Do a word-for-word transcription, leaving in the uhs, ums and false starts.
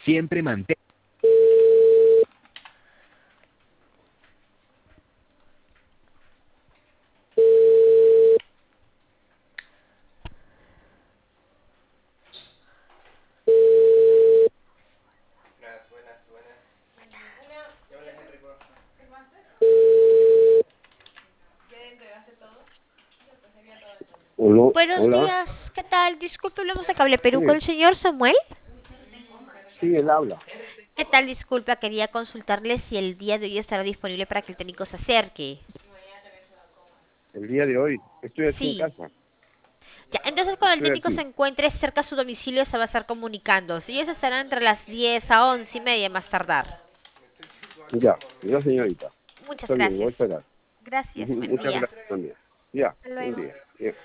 Siempre mantén. Hola, Buenos hola. días, ¿qué tal? Disculpe, hablamos de Cable Sí, Perú con el señor Samuel. sí, él habla. ¿Qué tal? Disculpa, quería consultarle si el día de hoy estará disponible para que el técnico se acerque. El día de hoy estoy aquí en Sí. casa. Ya, entonces cuando el Estoy técnico se aquí. encuentre cerca a su domicilio se va a estar comunicando. Si ellos estarán entre las diez a once y media más tardar. Ya, ya, señorita. Muchas Está bien, voy a gracias. esperar. Gracias, buen Muchas día. gracias también. Ya, Hasta buen luego. día. Bien.